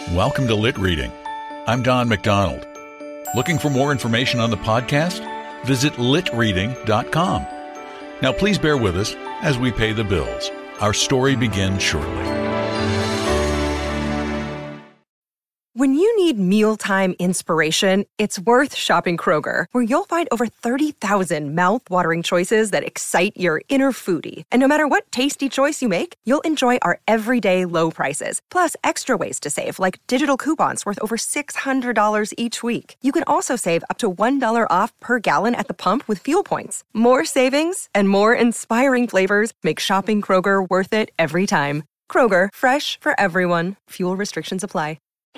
Welcome to Lit Reading. I'm Don McDonald. Looking for more information on the podcast? Visit litreading.com. Now please bear with us as we pay the bills. Our story begins shortly. When you need mealtime inspiration, it's worth shopping Kroger, where you'll find over 30,000 mouth-watering choices that excite your inner foodie. And no matter what tasty choice you make, you'll enjoy our everyday low prices, plus extra ways to save, like digital coupons worth over $600 each week. You can also save up to $1 off per gallon at the pump with fuel points. More savings and more inspiring flavors make shopping Kroger worth it every time. Kroger, fresh for everyone. Fuel restrictions apply.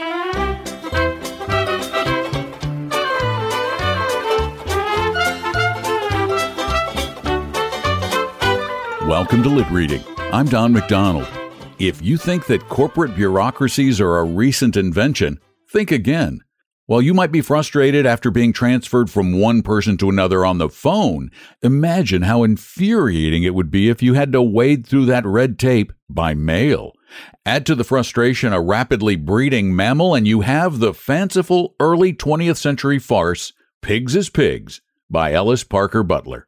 Welcome to Lit Reading. I'm Don McDonald. If you think that corporate bureaucracies are a recent invention, think again. While you might be frustrated after being transferred from one person to another on the phone, imagine how infuriating it would be if you had to wade through that red tape by mail. Add to the frustration a rapidly breeding mammal, and you have the fanciful early 20th century farce, Pigs is Pigs, by Ellis Parker Butler.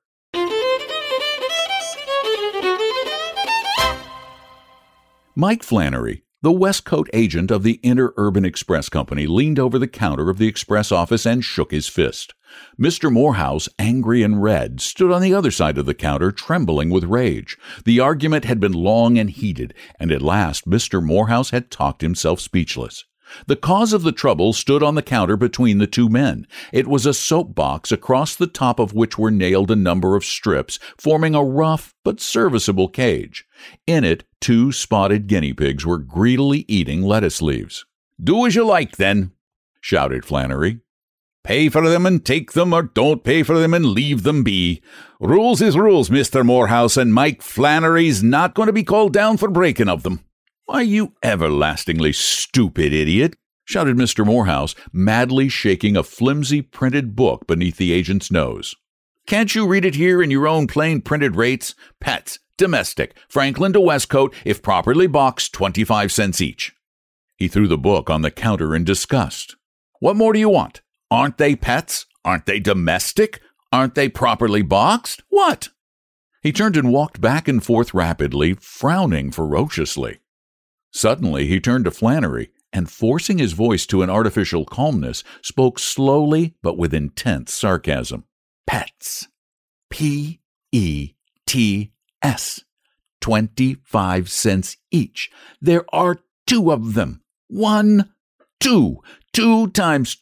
Mike Flannery, the Westcote agent of the Interurban Express Company, leaned over the counter of the express office and shook his fist. Mr. Morehouse, angry and red, stood on the other side of the counter, trembling with rage. The argument had been long and heated, and at last Mr. Morehouse had talked himself speechless. The cause of the trouble stood on the counter between the two men. It was a soapbox across the top of which were nailed a number of strips, forming a rough but serviceable cage. In it, two spotted guinea pigs were greedily eating lettuce leaves. "Do as you like, then," shouted Flannery. "Pay for them and take them, or don't pay for them and leave them be. Rules is rules, Mr. Morehouse, and Mike Flannery's not going to be called down for breaking of them." "Why, you everlastingly stupid idiot," shouted Mr. Morehouse, madly shaking a flimsy printed book beneath the agent's nose. "Can't you read it here in your own plain printed rates? Pets, domestic, Franklin to Westcote, if properly boxed, 25 cents each." He threw the book on the counter in disgust. "What more do you want? Aren't they pets? Aren't they domestic? Aren't they properly boxed? What?" He turned and walked back and forth rapidly, frowning ferociously. Suddenly he turned to Flannery and, forcing his voice to an artificial calmness, spoke slowly but with intense sarcasm. "Pets. P-E-T-S. 25 cents each. There are two of them. 1, 2. 2 times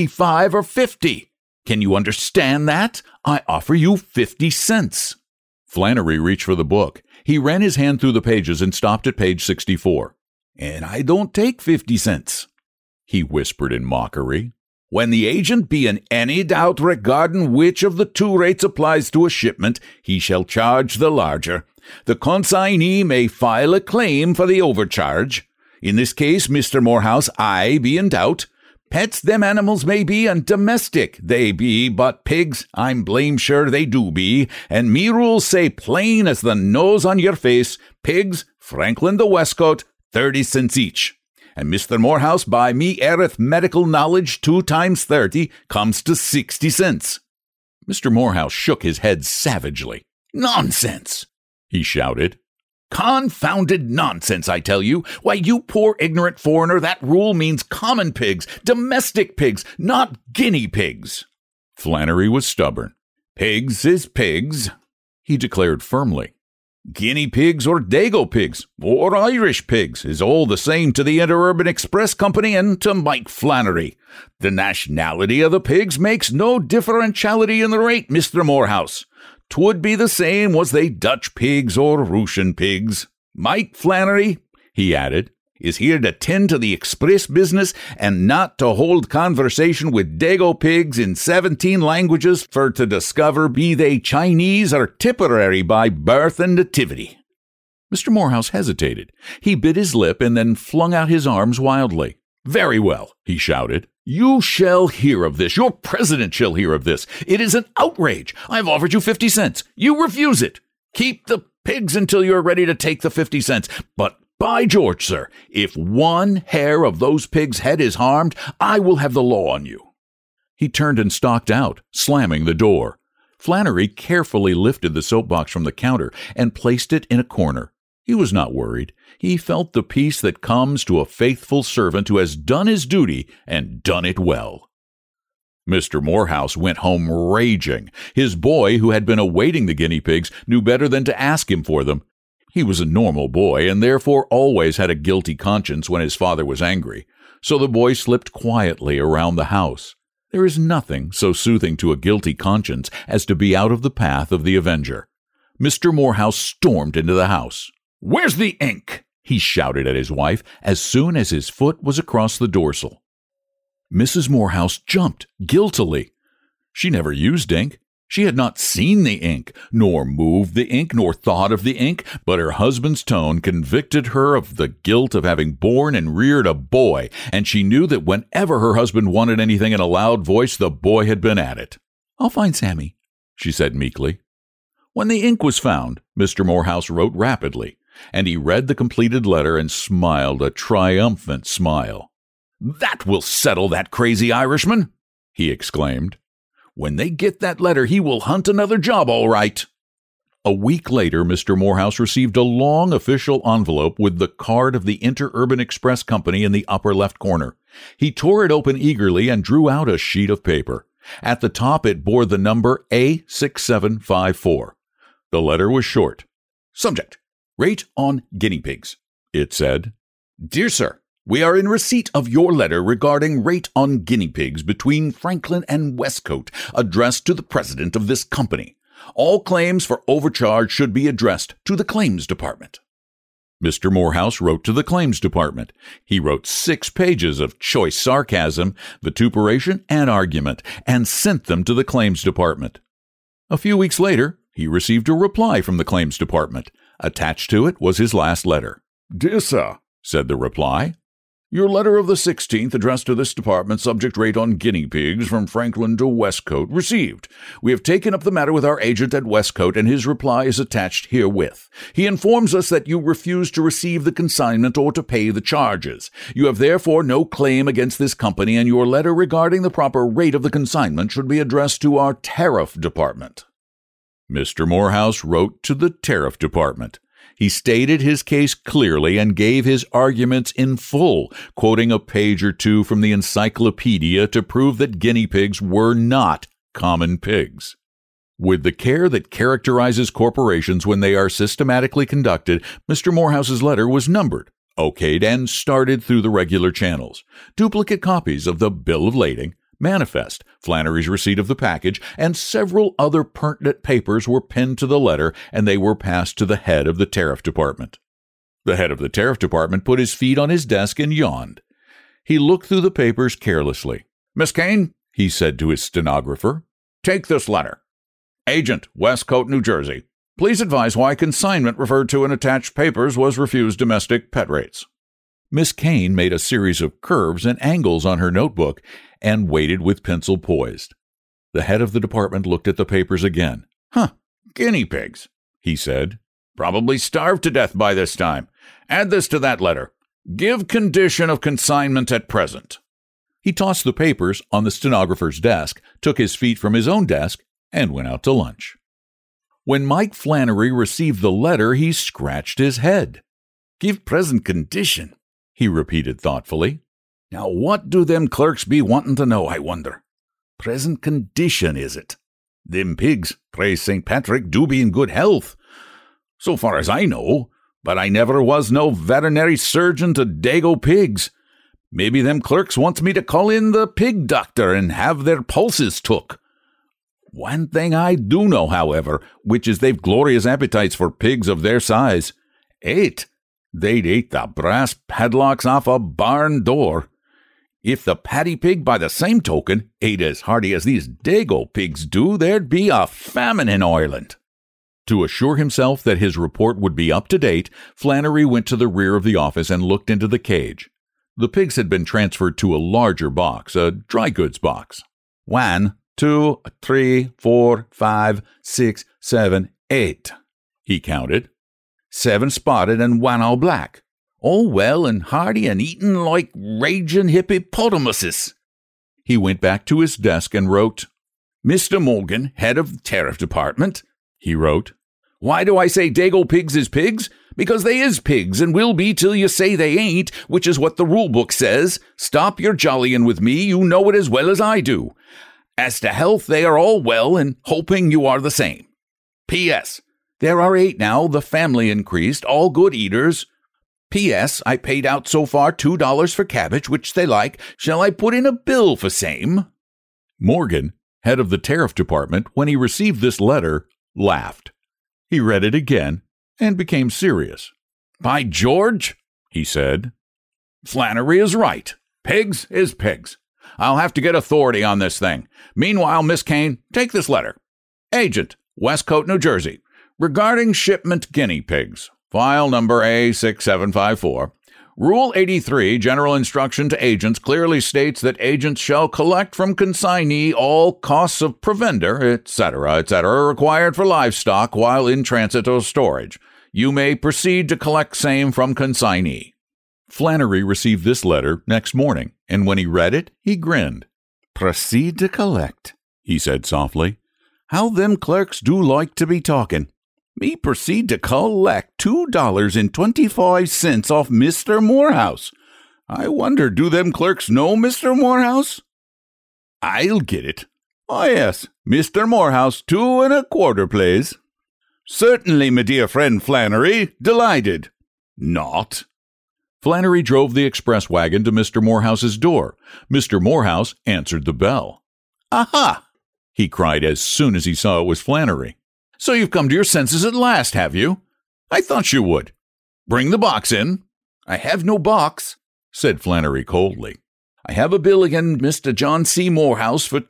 25 or 50. Can you understand that? I offer you 50 cents. Flannery reached for the book. He ran his hand through the pages and stopped at page 64. "And I don't take 50 cents, he whispered in mockery. "When the agent be in any doubt regarding which of the two rates applies to a shipment, he shall charge the larger. The consignee may file a claim for the overcharge. In this case, Mr. Morehouse, I be in doubt. Pets them animals may be, and domestic they be, but pigs, I'm blame sure they do be, and me rules say plain as the nose on your face, pigs, Franklin the Westcote, 30 cents each. And Mr. Morehouse, by me arithmetical knowledge, 2 times 30 comes to 60 cents. Mr. Morehouse shook his head savagely. "Nonsense!" he shouted. "Confounded nonsense, I tell you. Why, you poor ignorant foreigner, that rule means common pigs, domestic pigs, not guinea pigs." Flannery was stubborn. "Pigs is pigs," he declared firmly. "Guinea pigs or Dago pigs or Irish pigs is all the same to the Interurban Express Company and to Mike Flannery. The nationality of the pigs makes no differentiality in the rate, Mr. Morehouse. 'Twould be the same was they Dutch pigs or Russian pigs. Mike Flannery," he added, "is here to tend to the express business and not to hold conversation with Dago pigs in 17 languages for to discover be they Chinese or Tipperary by birth and nativity." Mr. Morehouse hesitated. He bit his lip and then flung out his arms wildly. "Very well," he shouted. "You shall hear of this. Your president shall hear of this. It is an outrage. I've offered you 50 cents. You refuse it. Keep the pigs until you're ready to take the 50 cents. But By George, sir, if one hair of those pigs' head is harmed, I will have the law on you." He turned and stalked out, slamming the door. Flannery carefully lifted the soapbox from the counter and placed it in a corner. He was not worried. He felt the peace that comes to a faithful servant who has done his duty and done it well. Mr. Morehouse went home raging. His boy, who had been awaiting the guinea pigs, knew better than to ask him for them. He was a normal boy and therefore always had a guilty conscience when his father was angry, so the boy slipped quietly around the house. There is nothing so soothing to a guilty conscience as to be out of the path of the avenger. Mr. Morehouse stormed into the house. "Where's the ink?" he shouted at his wife as soon as his foot was across the dorsal. Mrs. Morehouse jumped guiltily. She never used ink. She had not seen the ink, nor moved the ink, nor thought of the ink, but her husband's tone convicted her of the guilt of having borne and reared a boy, and she knew that whenever her husband wanted anything in a loud voice, the boy had been at it. "I'll find Sammy," she said meekly. When the ink was found, Mr. Morehouse wrote rapidly, and he read the completed letter and smiled a triumphant smile. "That will settle that crazy Irishman," he exclaimed. "When they get that letter, he will hunt another job, all right." A week later, Mr. Morehouse received a long official envelope with the card of the Interurban Express Company in the upper left corner. He tore it open eagerly and drew out a sheet of paper. At the top, it bore the number A6754. The letter was short. "Subject: Rate on guinea pigs," it said. "Dear Sir, we are in receipt of your letter regarding rate on guinea pigs between Franklin and Westcote, addressed to the president of this company. All claims for overcharge should be addressed to the claims department." Mr. Morehouse wrote to the claims department. He wrote 6 pages of choice sarcasm, vituperation, and argument, and sent them to the claims department. A few weeks later, he received a reply from the claims department. Attached to it was his last letter. "Dear Sir," said the reply, "your letter of the 16th addressed to this department, subject rate on guinea pigs from Franklin to Westcote, received. We have taken up the matter with our agent at Westcote, and his reply is attached herewith. He informs us that you refuse to receive the consignment or to pay the charges. You have therefore no claim against this company, and your letter regarding the proper rate of the consignment should be addressed to our tariff department." Mr. Morehouse wrote to the tariff department. He stated his case clearly and gave his arguments in full, quoting a page or two from the encyclopedia to prove that guinea pigs were not common pigs. With the care that characterizes corporations when they are systematically conducted, Mr. Morehouse's letter was numbered, okayed, and started through the regular channels. Duplicate copies of the bill of lading, manifest, Flannery's receipt of the package, and several other pertinent papers were pinned to the letter, and they were passed to the head of the tariff department. The head of the tariff department put his feet on his desk and yawned. He looked through the papers carelessly. "Miss Kane," he said to his stenographer, "take this letter. Agent, Westcote, New Jersey. Please advise why consignment referred to in attached papers was refused domestic pet rates." Miss Kane made a series of curves and angles on her notebook and waited with pencil poised. The head of the department looked at the papers again. Guinea pigs," he said. "Probably starved to death by this time. Add this to that letter. Give condition of consignment at present." He tossed the papers on the stenographer's desk, took his feet from his own desk, and went out to lunch. When Mike Flannery received the letter, he scratched his head. "Give present condition," he repeated thoughtfully. "Now what do them clerks be wanting to know, I wonder? Present condition, is it? Them pigs, praise St. Patrick, do be in good health. So far as I know, but I never was no veterinary surgeon to dago pigs. Maybe them clerks wants me to call in the pig doctor and have their pulses took. One thing I do know, however, which is they've glorious appetites for pigs of their size. They'd eat the brass padlocks off a barn door. If the paddy pig, by the same token, ate as hearty as these dago pigs do, there'd be a famine in Ireland." To assure himself that his report would be up to date, Flannery went to the rear of the office and looked into the cage. The pigs had been transferred to a larger box, a dry goods box. 1, 2, 3, 4, 5, 6, 7, 8, he counted. 7 spotted and 1 all black. All well and hearty and eating like raging hippopotamuses. He went back to his desk and wrote, Mr. Morgan, head of the Tariff Department, he wrote. Why do I say Dago pigs is pigs? Because they is pigs and will be till you say they ain't, which is what the rule book says. Stop your jollying with me, you know it as well as I do. As to health, they are all well and hoping you are the same. P.S. There are 8 now, the family increased, all good eaters. P.S. I paid out so far $2 for cabbage, which they like. Shall I put in a bill for same? Morgan, head of the Tariff Department, when he received this letter, laughed. He read it again and became serious. By George, he said, Flannery is right. Pigs is pigs. I'll have to get authority on this thing. Meanwhile, Miss Kane, take this letter. Agent, Westcote, New Jersey, regarding shipment guinea pigs. File number A6754. Rule 83, General Instruction to Agents, clearly states that agents shall collect from consignee all costs of provender, etc., required for livestock while in transit or storage. You may proceed to collect same from consignee. Flannery received this letter next morning, and when he read it, he grinned. Proceed to collect, he said softly. How them clerks do like to be talking. Me proceed to collect $2.25 off Mr. Morehouse. I wonder, do them clerks know Mr. Morehouse? I'll get it. Oh, yes, Mr. Morehouse, 2 1/4, please. Certainly, my dear friend Flannery, delighted. Not. Flannery drove the express wagon to Mr. Morehouse's door. Mr. Morehouse answered the bell. Aha! He cried as soon as he saw it was Flannery. So you've come to your senses at last, have you? I thought you would. Bring the box in. I have no box, said Flannery coldly. I have a bill against Mr. John C. Morehouse for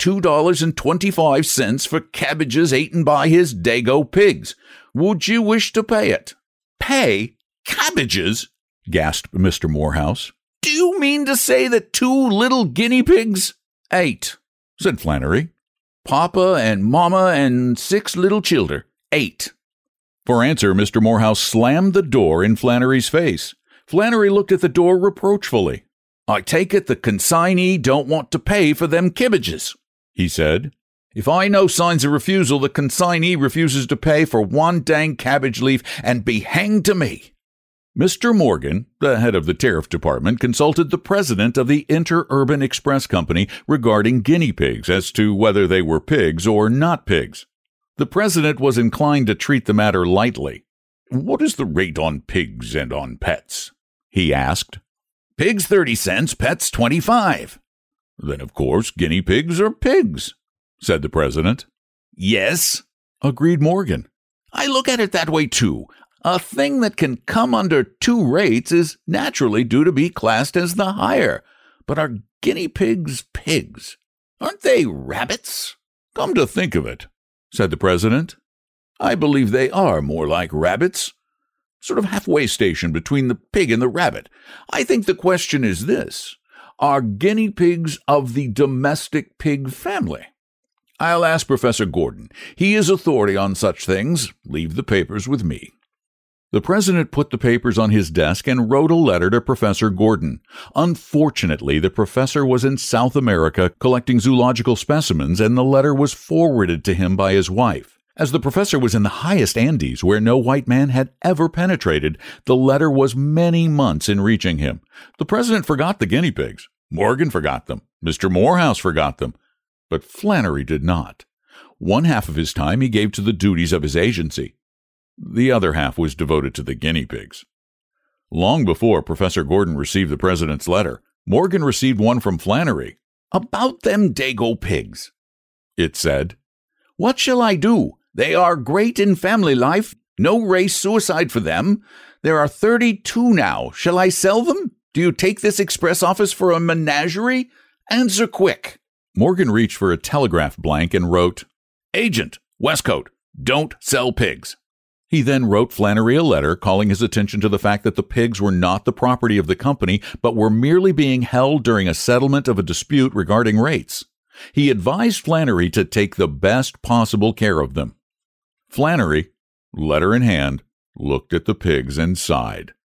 $2.25 for cabbages eaten by his Dago pigs. Would you wish to pay it? Pay? Cabbages? Gasped Mr. Morehouse. Do you mean to say that 2 little guinea pigs? 8, said Flannery. Papa and Mama and 6 little childer. 8. For answer, Mr. Morehouse slammed the door in Flannery's face. Flannery looked at the door reproachfully. I take it the consignee don't want to pay for them kibbages, he said. If I know signs of refusal, the consignee refuses to pay for 1 dang cabbage leaf and be hanged to me. Mr. Morgan, the head of the Tariff Department, consulted the president of the Interurban Express Company regarding guinea pigs as to whether they were pigs or not pigs. The president was inclined to treat the matter lightly. What is the rate on pigs and on pets? He asked. Pigs 30 cents, pets 25. Then, of course, guinea pigs are pigs, said the president. Yes, agreed Morgan. I look at it that way, too. A thing that can come under 2 rates is naturally due to be classed as the higher. But are guinea pigs pigs? Aren't they rabbits? Come to think of it, said the president. I believe they are more like rabbits. Sort of halfway station between the pig and the rabbit. I think the question is this. Are guinea pigs of the domestic pig family? I'll ask Professor Gordon. He is authority on such things. Leave the papers with me. The president put the papers on his desk and wrote a letter to Professor Gordon. Unfortunately, the professor was in South America collecting zoological specimens, and the letter was forwarded to him by his wife. As the professor was in the highest Andes, where no white man had ever penetrated, the letter was many months in reaching him. The president forgot the guinea pigs. Morgan forgot them. Mr. Morehouse forgot them. But Flannery did not. 1/2 of his time he gave to the duties of his agency. The other half was devoted to the guinea pigs. Long before Professor Gordon received the president's letter, Morgan received one from Flannery. About them Dago pigs, it said. What shall I do? They are great in family life. No race suicide for them. There are 32 now. Shall I sell them? Do you take this express office for a menagerie? Answer quick. Morgan reached for a telegraph blank and wrote, Agent, Westcote, don't sell pigs. He then wrote Flannery a letter calling his attention to the fact that the pigs were not the property of the company, but were merely being held during a settlement of a dispute regarding rates. He advised Flannery to take the best possible care of them. Flannery, letter in hand, looked at the pigs and sighed.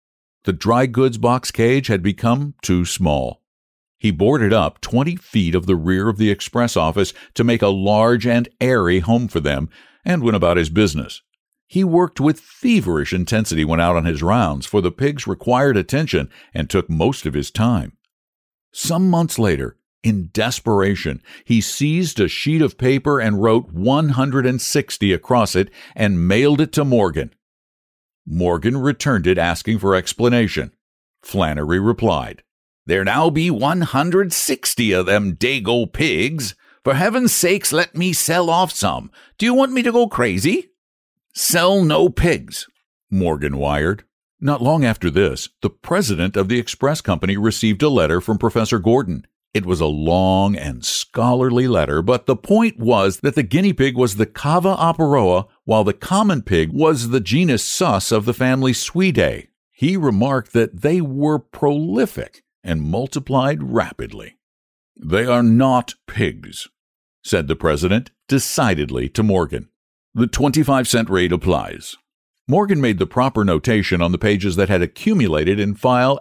The dry goods box cage had become too small. He boarded up 20 feet of the rear of the express office to make a large and airy home for them, and went about his business. He worked with feverish intensity when out on his rounds, for the pigs required attention and took most of his time. Some months later, in desperation, he seized a sheet of paper and wrote 160 across it and mailed it to Morgan. Morgan returned it asking for explanation. Flannery replied, "There now be 160 of them dago pigs. For heaven's sakes, let me sell off some. Do you want me to go crazy?" "Sell no pigs," Morgan wired. Not long after this, the president of the express company received a letter from Professor Gordon. It was a long and scholarly letter, but the point was that the guinea pig was the Cava operoa, while the common pig was the genus Sus of the family Suidae. He remarked that they were prolific and multiplied rapidly. "They are not pigs," said the president decidedly to Morgan. "The 25-cent rate applies." Morgan made the proper notation on the pages that had accumulated in file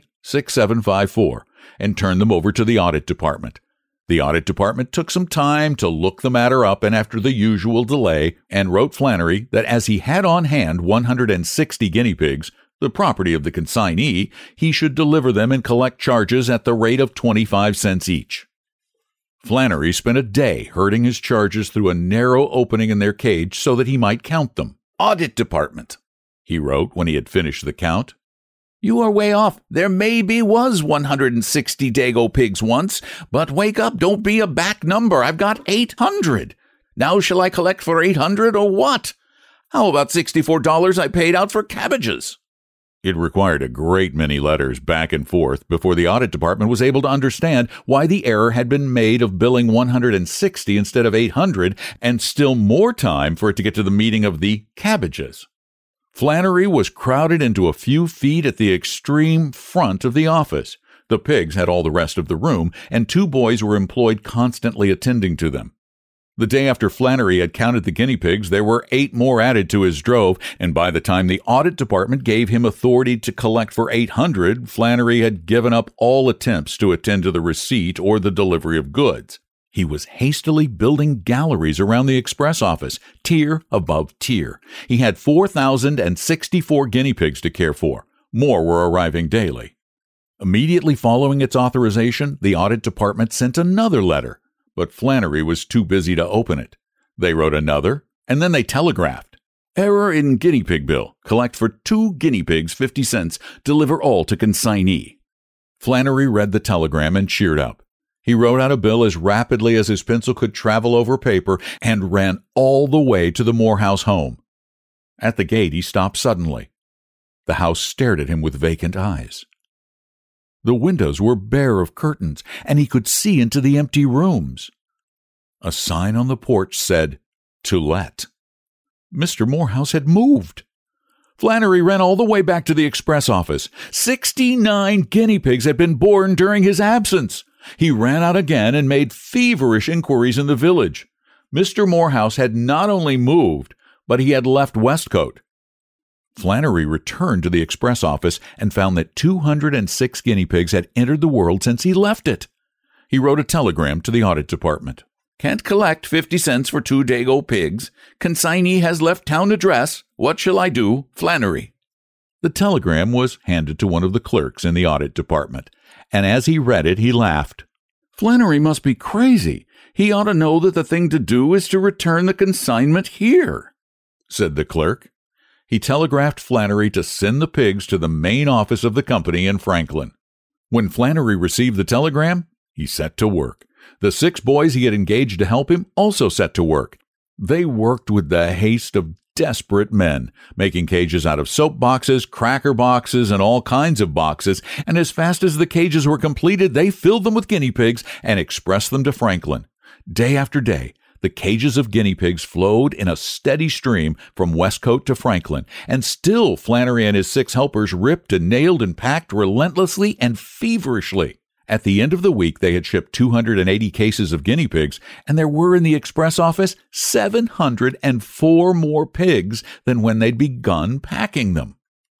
A6754 and turned them over to the audit department. The audit department took some time to look the matter up, and after the usual delay, and wrote Flannery that as he had on hand 160 guinea pigs, the property of the consignee, he should deliver them and collect charges at the rate of 25 cents each. Flannery spent a day herding his charges through a narrow opening in their cage so that he might count them. "Audit Department," he wrote when he had finished the count, "you are way off. There maybe was 160 dago pigs once, but wake up, don't be a back number. I've got 800. Now shall I collect for 800 or what? How about $64 I paid out for cabbages?" It required a great many letters back and forth before the audit department was able to understand why the error had been made of billing 160 instead of 800, and still more time for it to get to the meaning of the cabbages. Flannery was crowded into a few feet at the extreme front of the office. The pigs had all the rest of the room, and 2 boys were employed constantly attending to them. The day after Flannery had counted the guinea pigs, there were 8 more added to his drove, and by the time the audit department gave him authority to collect for 800, Flannery had given up all attempts to attend to the receipt or the delivery of goods. He was hastily building galleries around the express office, tier above tier. He had 4,064 guinea pigs to care for. More were arriving daily. Immediately following its authorization, the audit department sent another letter, but Flannery was too busy to open it. They wrote another, and then they telegraphed. "Error in guinea pig bill. Collect for 2 guinea pigs 50 cents. Deliver all to consignee." Flannery read the telegram and cheered up. He wrote out a bill as rapidly as his pencil could travel over paper and ran all the way to the Morehouse home. At the gate, he stopped suddenly. The house stared at him with vacant eyes. The windows were bare of curtains, and he could see into the empty rooms. A sign on the porch said, "To let." Mr. Morehouse had moved. Flannery ran all the way back to the express office. 69 guinea pigs had been born during his absence. He ran out again and made feverish inquiries in the village. Mr. Morehouse had not only moved, but he had left Westcote. Flannery returned to the express office and found that 206 guinea pigs had entered the world since he left it. He wrote a telegram to the audit department. "Can't collect 50 cents for 2 dago pigs. Consignee has left town address. What shall I do? Flannery." The telegram was handed to one of the clerks in the audit department, and as he read it, he laughed. "Flannery must be crazy. He ought to know that the thing to do is to return the consignment here," said the clerk. He telegraphed Flannery to send the pigs to the main office of the company in Franklin. When Flannery received the telegram, he set to work. The 6 boys he had engaged to help him also set to work. They worked with the haste of desperate men, making cages out of soap boxes, cracker boxes, and all kinds of boxes, and as fast as the cages were completed, they filled them with guinea pigs and expressed them to Franklin. Day after day, the cages of guinea pigs flowed in a steady stream from Westcote to Franklin, and still Flannery and his 6 helpers ripped and nailed and packed relentlessly and feverishly. At the end of the week, they had shipped 280 cases of guinea pigs, and there were in the express office 704 more pigs than when they'd begun packing them.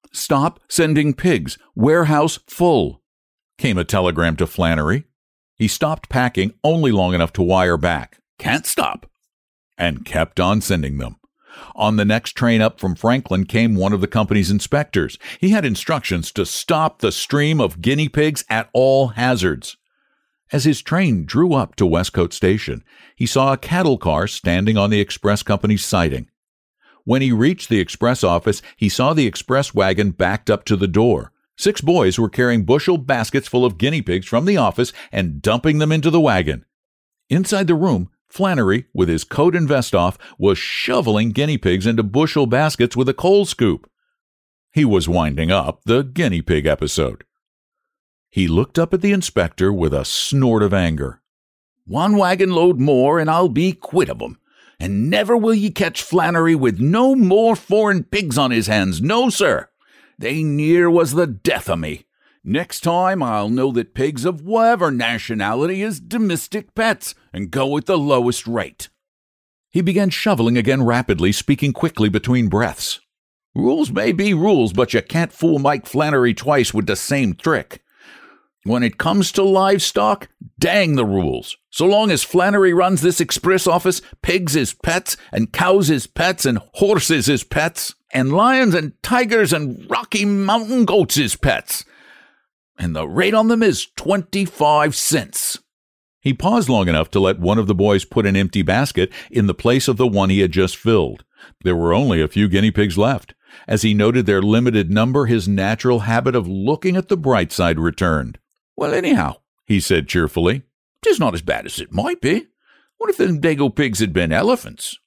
"Stop sending pigs. Warehouse full," came a telegram to Flannery. He stopped packing only long enough to wire back, "Can't stop," and kept on sending them. On the next train up from Franklin came one of the company's inspectors. He had instructions to stop the stream of guinea pigs at all hazards. As his train drew up to Westcote Station, he saw a cattle car standing on the express company's siding. When he reached the express office, he saw the express wagon backed up to the door. 6 boys were carrying bushel baskets full of guinea pigs from the office and dumping them into the wagon. Inside the room, Flannery, with his coat and vest off, was shoveling guinea pigs into bushel baskets with a coal scoop. He was winding up the guinea pig episode. He looked up at the inspector with a snort of anger. "1 wagon load more and I'll be quit of 'em. And never will ye catch Flannery with no more foreign pigs on his hands. No, sir. They near was the death of me. Next time I'll know that pigs of whatever nationality is domestic pets and go at the lowest rate." He began shoveling again rapidly, speaking quickly between breaths. "Rules may be rules, but you can't fool Mike Flannery twice with the same trick. When it comes to livestock, dang the rules. So long as Flannery runs this express office, pigs is pets, and cows is pets, and horses is pets, and lions and tigers and Rocky Mountain goats is pets. And the rate on them is 25 cents. He paused long enough to let one of the boys put an empty basket in the place of the one he had just filled. There were only a few guinea pigs left. As he noted their limited number, his natural habit of looking at the bright side returned. "Well, anyhow," he said cheerfully, "'tis not as bad as it might be. What if them dago pigs had been elephants?"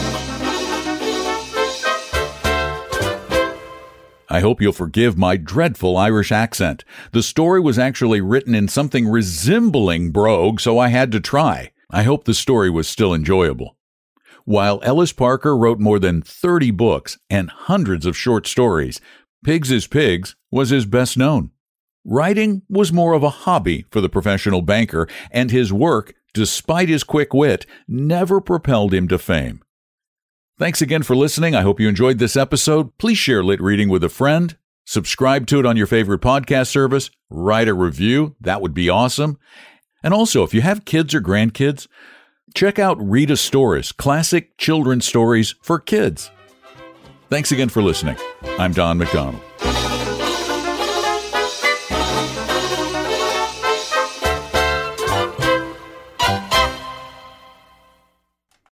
I hope you'll forgive my dreadful Irish accent. The story was actually written in something resembling brogue, so I had to try. I hope the story was still enjoyable. While Ellis Parker wrote more than 30 books and hundreds of short stories, Pigs is Pigs was his best known. Writing was more of a hobby for the professional banker, and his work, despite his quick wit, never propelled him to fame. Thanks again for listening. I hope you enjoyed this episode. Please share Lit Reading with a friend. Subscribe to it on your favorite podcast service. Write a review. That would be awesome. And also, if you have kids or grandkids, check out Read a Stories, classic children's stories for kids. Thanks again for listening. I'm Don McDonald.